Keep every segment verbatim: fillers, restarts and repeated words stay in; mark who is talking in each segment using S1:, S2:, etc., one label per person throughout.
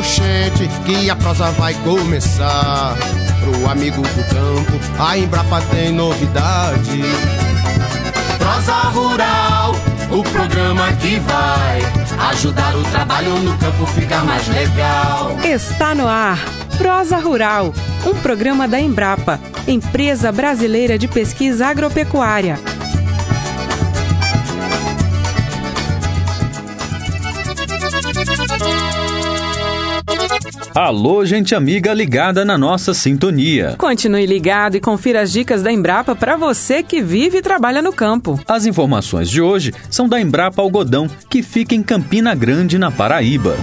S1: oxente, que a prosa vai começar. Pro amigo do campo, a Embrapa tem novidade. Prosa Rural, o programa que vai ajudar o trabalho no campo ficar mais legal.
S2: Está no ar, Prosa Rural, um programa da Embrapa, Empresa Brasileira de Pesquisa Agropecuária.
S3: Alô, gente amiga ligada na nossa sintonia.
S2: Continue ligado e confira as dicas da Embrapa para você que vive e trabalha no campo.
S3: As informações de hoje são da Embrapa Algodão, que fica em Campina Grande, na Paraíba.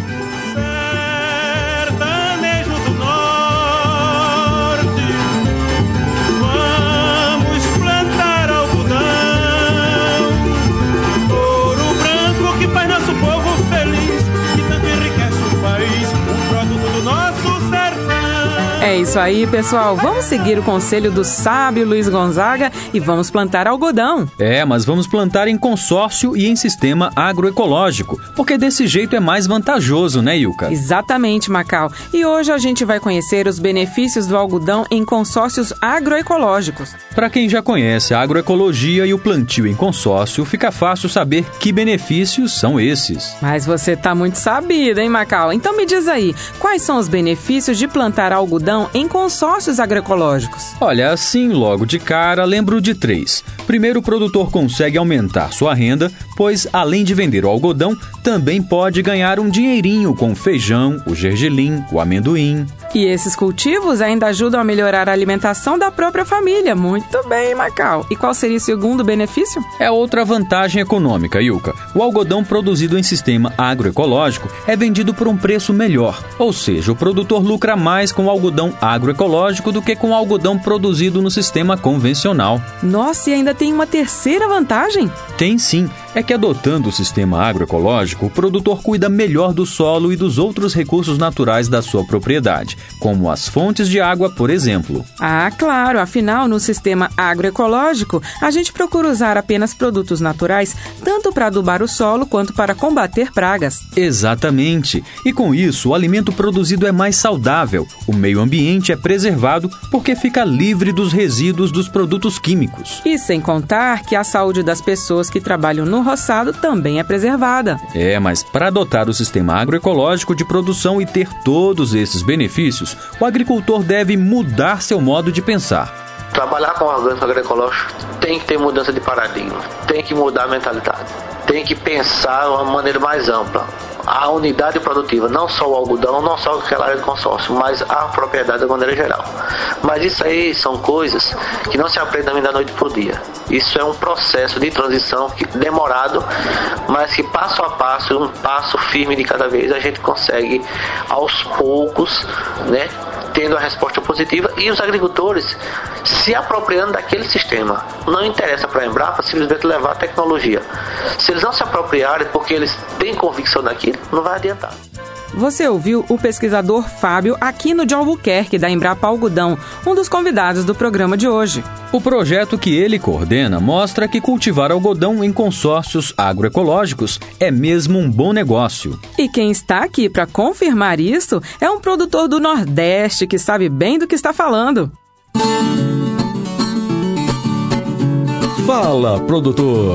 S2: É isso aí, pessoal. Vamos seguir o conselho do sábio Luiz Gonzaga e vamos plantar algodão.
S3: É, mas vamos plantar em consórcio e em sistema agroecológico, porque desse jeito é mais vantajoso, né, Ilka?
S2: Exatamente, Macau. E hoje a gente vai conhecer os benefícios do algodão em consórcios agroecológicos.
S3: Para quem já conhece a agroecologia e o plantio em consórcio, fica fácil saber que benefícios são esses.
S2: Mas você tá muito sabida, hein, Macau? Então me diz aí, quais são os benefícios de plantar algodão em consórcios agroecológicos?
S3: Olha, assim, logo de cara, lembro de três. Primeiro, o produtor consegue aumentar sua renda, pois, além de vender o algodão, também pode ganhar um dinheirinho com o feijão, o gergelim, o amendoim.
S2: E esses cultivos ainda ajudam a melhorar a alimentação da própria família. Muito bem, Macau. E qual seria o segundo benefício?
S3: É outra vantagem econômica, Ilka. O algodão produzido em sistema agroecológico é vendido por um preço melhor. Ou seja, o produtor lucra mais com o algodão agroecológico do que com o algodão produzido no sistema convencional.
S2: Nossa, e ainda tem uma terceira vantagem?
S3: Tem sim. É que adotando o sistema agroecológico, o produtor cuida melhor do solo e dos outros recursos naturais da sua propriedade, como as fontes de água, por exemplo.
S2: Ah, claro. Afinal, no sistema agroecológico, a gente procura usar apenas produtos naturais, tanto para adubar o solo quanto para combater pragas.
S3: Exatamente. E com isso, o alimento produzido é mais saudável, o meio ambiente é preservado porque fica livre dos resíduos dos produtos químicos.
S2: E sem contar que a saúde das pessoas que trabalham no roçado também é preservada.
S3: É, mas para adotar o sistema agroecológico de produção e ter todos esses benefícios, o agricultor deve mudar seu modo de pensar.
S4: Trabalhar com orgânico agroecológico tem que ter mudança de paradigma, tem que mudar a mentalidade, tem que pensar de uma maneira mais ampla. A unidade produtiva, não só o algodão, não só aquela área de consórcio, mas a propriedade de maneira geral. Mas isso aí são coisas que não se aprendem da noite para o dia. Isso é um processo de transição que, demorado, mas que passo a passo, um passo firme de cada vez, a gente consegue aos poucos, né, tendo a resposta positiva e os agricultores se apropriando daquele sistema. Não interessa para a Embrapa simplesmente levar a tecnologia. Se eles não se apropriarem porque eles têm convicção daquilo, não vai adiantar.
S2: Você ouviu o pesquisador Fábio Aquino de Albuquerque, da Embrapa Algodão, um dos convidados do programa de hoje.
S3: O projeto que ele coordena mostra que cultivar algodão em consórcios agroecológicos é mesmo um bom negócio.
S2: E quem está aqui para confirmar isso é um produtor do Nordeste que sabe bem do que está falando.
S3: Fala, produtor!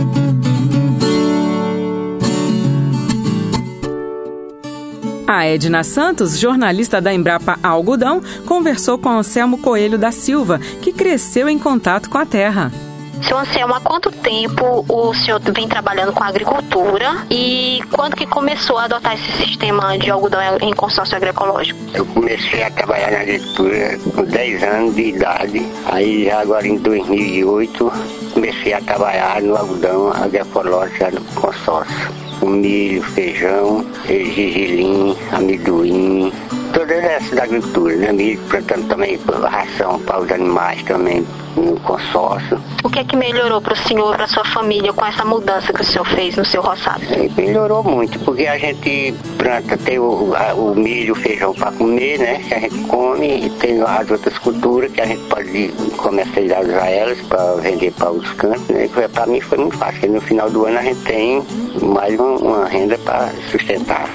S2: A Edna Santos, jornalista da Embrapa Algodão, conversou com Anselmo Coelho da Silva, que cresceu em contato com a terra.
S5: Seu Anselmo, há quanto tempo o senhor vem trabalhando com a agricultura e quando que começou a adotar esse sistema de algodão em consórcio agroecológico?
S6: Eu comecei a trabalhar na agricultura com dez anos de idade, aí agora em dois mil e oito comecei a trabalhar no algodão agroecológico no consórcio. O milho, feijão, gergelim, amendoim, todas essas da agricultura, né? Milho plantando também ração para os animais também no consórcio.
S5: O que é que melhorou para o senhor, para a sua família, com essa mudança que o senhor fez no seu roçado?
S6: Melhorou muito, porque a gente planta, tem o, a, o milho, o feijão para comer, né? Que a gente come, e tem as outras culturas que a gente pode comercializar elas para vender para os cantos, né? Para mim foi muito fácil, porque no final do ano a gente tem mais uma, uma renda para sustentar.
S5: Qual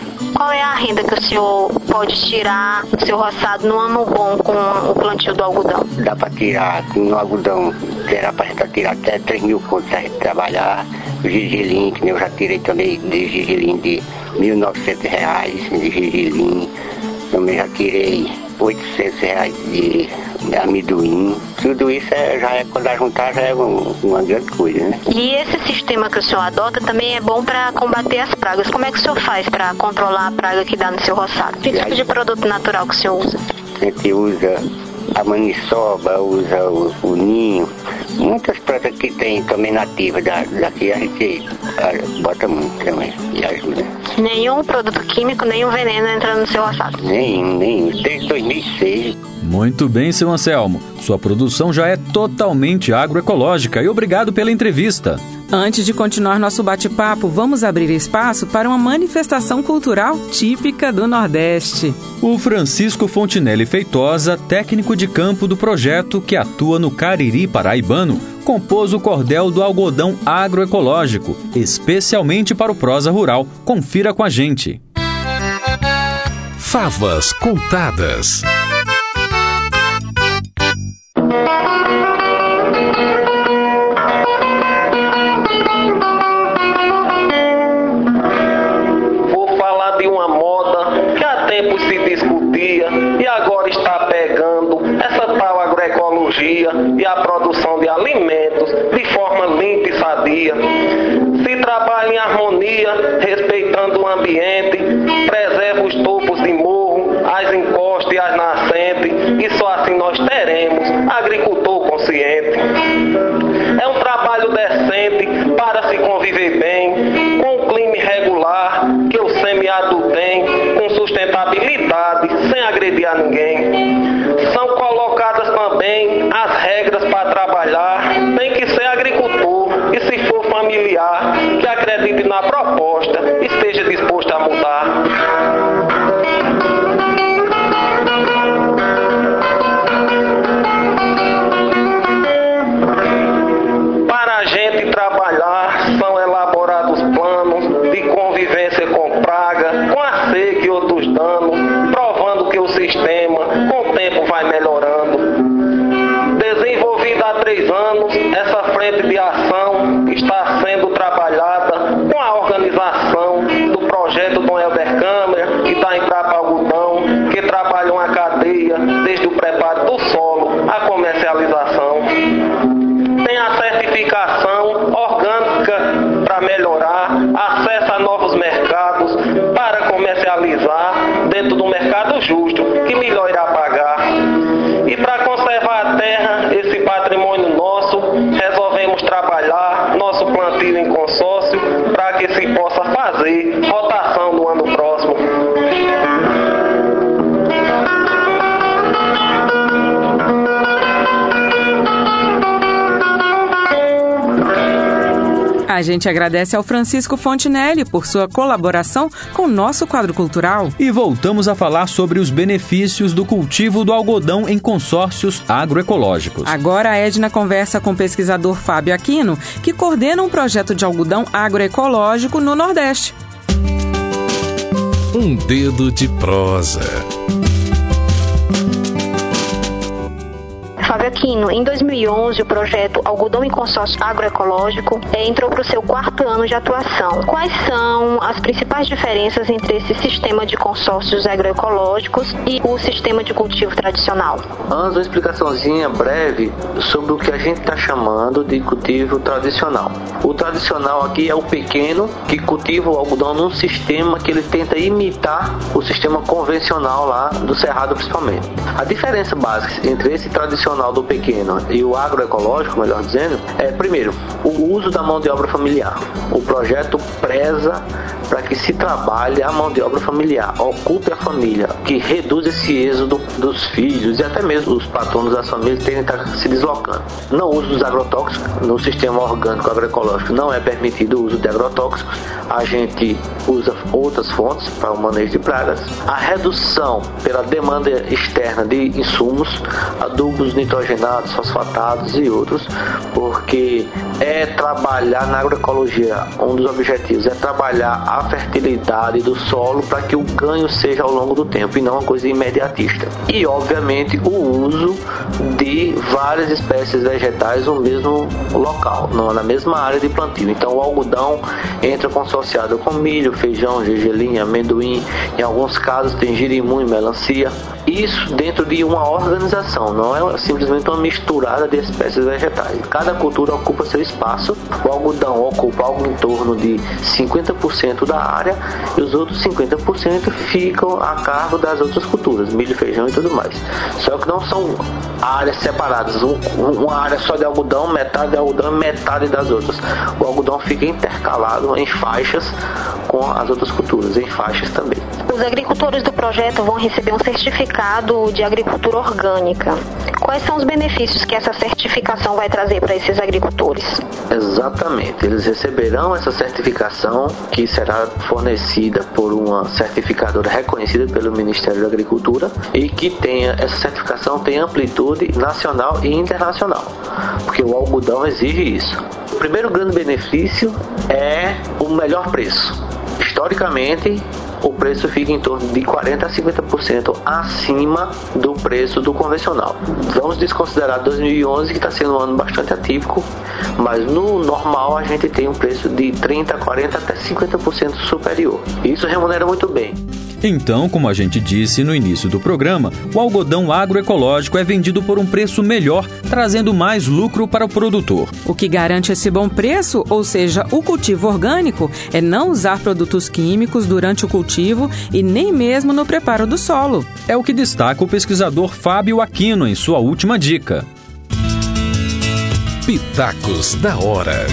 S5: qual é a renda que o senhor pode tirar do seu roçado no ano bom com o plantio do algodão?
S6: Dá para tirar, no algodão, será para tirar até três mil contos a gente trabalhar. O gergelim, que eu já tirei também de gergelim de mil e novecentos reais de gergelim. Também já tirei oitocentos reais de amendoim. Tudo isso é, já é, quando a juntar, já é um, uma grande coisa, né?
S5: E esse sistema que o senhor adota também é bom para combater as pragas. Como é que o senhor faz para controlar a praga que dá no seu roçado? Que tipo de produto natural que o senhor usa?
S6: A gente usa a maniçoba, usa o, o ninho. Muitas plantas que tem também nativas da, daqui a gente a, bota muito também e ajuda.
S5: Nenhum produto químico, nenhum veneno entrando no seu roçado?
S6: Nenhum, nenhum. Desde dois mil e seis.
S3: Muito bem, seu Anselmo. Sua produção já é totalmente agroecológica e obrigado pela entrevista.
S2: Antes de continuar nosso bate-papo, vamos abrir espaço para uma manifestação cultural típica do Nordeste.
S3: O Francisco Fontinelli Feitosa, técnico de campo do projeto que atua no Cariri paraibano, compôs o cordel do algodão agroecológico, especialmente para o Prosa Rural. Confira com a gente.
S7: Favas contadas.
S8: E a produção de alimentos de forma limpa e sadia. Se trabalha em harmonia, respeitando o ambiente, preserva os topos de morro, as encostas e as nascentes, e só assim nós teremos agricultor consciente. É um trabalho decente para se conviver bem, com o clima irregular que o semiárido tem, com sustentabilidade, sem agredir a ninguém. São colocadas também as regras para trabalhar, tem que ser agricultor e, se for familiar, que acredite na proposta, esteja disposto a mudar. Para a gente trabalhar, são elaborados planos de convivência com praga, com a seca e outros danos, provando que o sistema, com o tempo, vai melhorando. Desenvolvida há três anos, essa frente de ação está sendo trabalhada com a organização do projeto Dom Helder Câmara e da Embrapa Algodão, que trabalham a cadeia desde o preparo do solo à comercialização. Tem a certificação orgânica para melhorar, acesso a novos mercados para comercializar dentro do mercado justo, que melhor irá pagar. E para conservar a terra, esse patrimônio nosso, resolvemos trabalhar nosso plantio em consórcio para que se possa fazer rotação no ano próximo.
S2: A gente agradece ao Francisco Fontinelli por sua colaboração com o nosso quadro cultural.
S3: E voltamos a falar sobre os benefícios do cultivo do algodão em consórcios agroecológicos.
S2: Agora a Edna conversa com o pesquisador Fábio Aquino, que coordena um projeto de algodão agroecológico no Nordeste.
S7: Um dedo de prosa.
S5: Fábio Aquino, em dois mil e onze, o projeto Algodão em Consórcio Agroecológico é, entrou para o seu quarto ano de atuação. Quais são as principais diferenças entre esse sistema de consórcios agroecológicos e o sistema de cultivo tradicional?
S4: Antes, uma explicaçãozinha breve sobre o que a gente está chamando de cultivo tradicional. O tradicional aqui é o pequeno que cultiva o algodão num sistema que ele tenta imitar o sistema convencional lá do Cerrado, principalmente. A diferença básica entre esse tradicional do pequeno e o agroecológico, melhor dizendo, é, primeiro, o uso da mão de obra familiar. O projeto preza para que se trabalhe a mão de obra familiar, ocupe a família, que reduz esse êxodo dos filhos e até mesmo os patronos das famílias terem que estar se deslocando. Não uso dos agrotóxicos, no sistema orgânico agroecológico não é permitido o uso de agrotóxicos, a gente usa outras fontes para o manejo de pragas. A redução pela demanda externa de insumos, adubos nitrogenados, fosfatados e outros, porque é é trabalhar na agroecologia, um dos objetivos é trabalhar a fertilidade do solo para que o ganho seja ao longo do tempo e não uma coisa imediatista. E, obviamente, o uso de várias espécies vegetais no mesmo local, na mesma área de plantio. Então, o algodão entra consorciado com milho, feijão, gergelim, amendoim, em alguns casos tem girimum e melancia. Isso dentro de uma organização, não é simplesmente uma misturada de espécies vegetais. Cada cultura ocupa seu espaço. O algodão ocupa algo em torno de cinquenta por cento da área e os outros cinquenta por cento ficam a cargo das outras culturas, milho, feijão e tudo mais. Só que não são áreas separadas, um, uma área só de algodão, metade de algodão e metade das outras. O algodão fica intercalado em faixas com as outras culturas, em faixas também.
S5: Os agricultores do projeto vão receber um certificado de agricultura orgânica. Quais são os benefícios que essa certificação vai trazer para esses agricultores?
S4: Exatamente, eles receberão essa certificação que será fornecida por uma certificadora reconhecida pelo Ministério da Agricultura e que tenha, essa certificação tem amplitude nacional e internacional, porque o algodão exige isso. O primeiro grande benefício é o melhor preço. Historicamente, o preço fica em torno de quarenta a cinquenta por cento acima do preço do convencional. Vamos desconsiderar dois mil e onze, que está sendo um ano bastante atípico, mas no normal a gente tem um preço de trinta, quarenta até cinquenta por cento superior. Isso remunera muito bem.
S3: Então, como a gente disse no início do programa, o algodão agroecológico é vendido por um preço melhor, trazendo mais lucro para o produtor.
S2: O que garante esse bom preço, ou seja, o cultivo orgânico, é não usar produtos químicos durante o cultivo e nem mesmo no preparo do solo.
S3: É o que destaca o pesquisador Fábio Aquino em sua última dica.
S7: Pitacos da hora.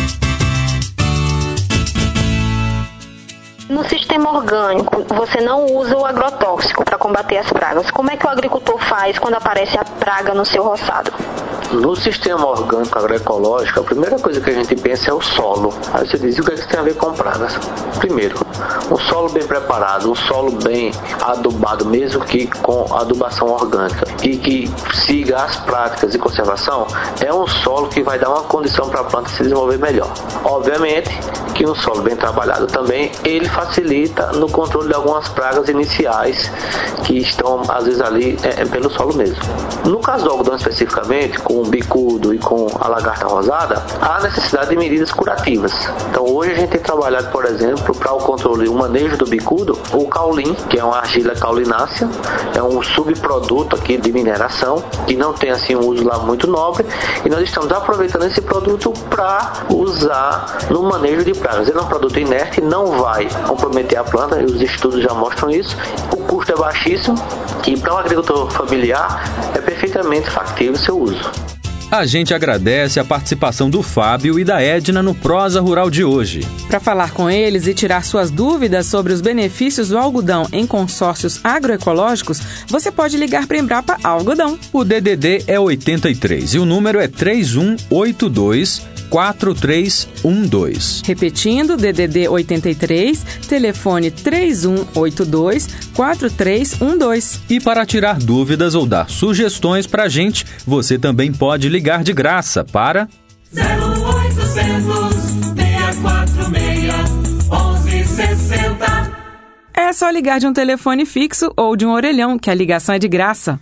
S5: No sistema orgânico, você não usa o agrotóxico para combater as pragas. Como é que o agricultor faz quando aparece a praga no seu roçado?
S4: No sistema orgânico agroecológico, a primeira coisa que a gente pensa é o solo. Aí você diz, o que é que tem a ver com pragas? Primeiro, um solo bem preparado, um solo bem adubado, mesmo que com adubação orgânica, e que siga as práticas de conservação, é um solo que vai dar uma condição para a planta se desenvolver melhor. Obviamente que um solo bem trabalhado também, ele facilita no controle de algumas pragas iniciais que estão, às vezes, ali é, é pelo solo mesmo. No caso do algodão especificamente, com o bicudo e com a lagarta rosada, há necessidade de medidas curativas. Então hoje a gente tem trabalhado, por exemplo, para o controle e o manejo do bicudo, o caulim, que é uma argila caulinácea, é um subproduto aqui de mineração, que não tem assim um uso lá muito nobre, e nós estamos aproveitando esse produto para usar no manejo de pragas. Ele é um produto inerte, não vai comprometer a planta, e os estudos já mostram isso. O custo é baixíssimo e para um agricultor familiar é perfeitamente factível o seu uso.
S3: A gente agradece a participação do Fábio e da Edna no Prosa Rural de hoje.
S2: Para falar com eles e tirar suas dúvidas sobre os benefícios do algodão em consórcios agroecológicos, você pode ligar para a Embrapa Algodão.
S3: O D D D é oitenta e três e o número é três um oito dois, quatro três um dois.
S2: Repetindo, D D D oitenta e três, telefone três um oito dois, quatro três um dois.
S3: E para tirar dúvidas ou dar sugestões para a gente, você também pode ligar de graça para
S9: zero oitocentos, seis quatro seis, onze sessenta.
S2: É só ligar de um telefone fixo ou de um orelhão, que a ligação é de graça.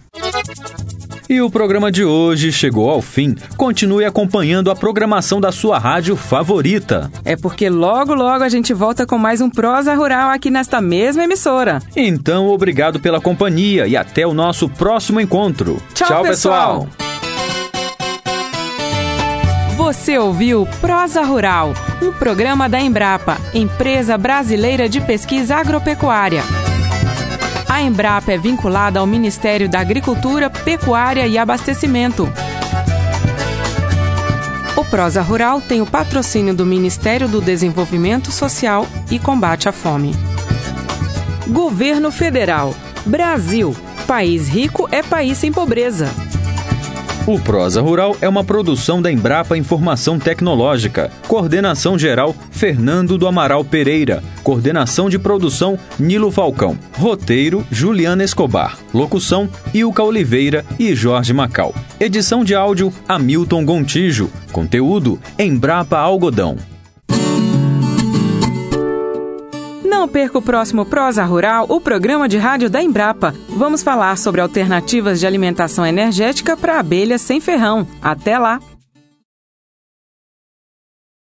S3: E o programa de hoje chegou ao fim. Continue acompanhando a programação da sua rádio favorita.
S2: É porque logo, logo a gente volta com mais um Prosa Rural aqui nesta mesma emissora.
S3: Então, obrigado pela companhia e até o nosso próximo encontro.
S2: Tchau, Tchau pessoal! pessoal. Você ouviu Prosa Rural, um programa da Embrapa, Empresa Brasileira de Pesquisa Agropecuária. A Embrapa é vinculada ao Ministério da Agricultura, Pecuária e Abastecimento. O Prosa Rural tem o patrocínio do Ministério do Desenvolvimento Social e Combate à Fome. Governo Federal. Brasil. País rico é país sem pobreza.
S3: O Prosa Rural é uma produção da Embrapa Informação Tecnológica. Coordenação geral, Fernando do Amaral Pereira. Coordenação de produção, Nilo Falcão. Roteiro, Juliana Escobar. Locução, Ilka Oliveira e Jorge Macau. Edição de áudio, Hamilton Gontijo. Conteúdo, Embrapa Algodão.
S2: Não perca o próximo Prosa Rural, o programa de rádio da Embrapa. Vamos falar sobre alternativas de alimentação energética para abelhas sem ferrão. Até lá!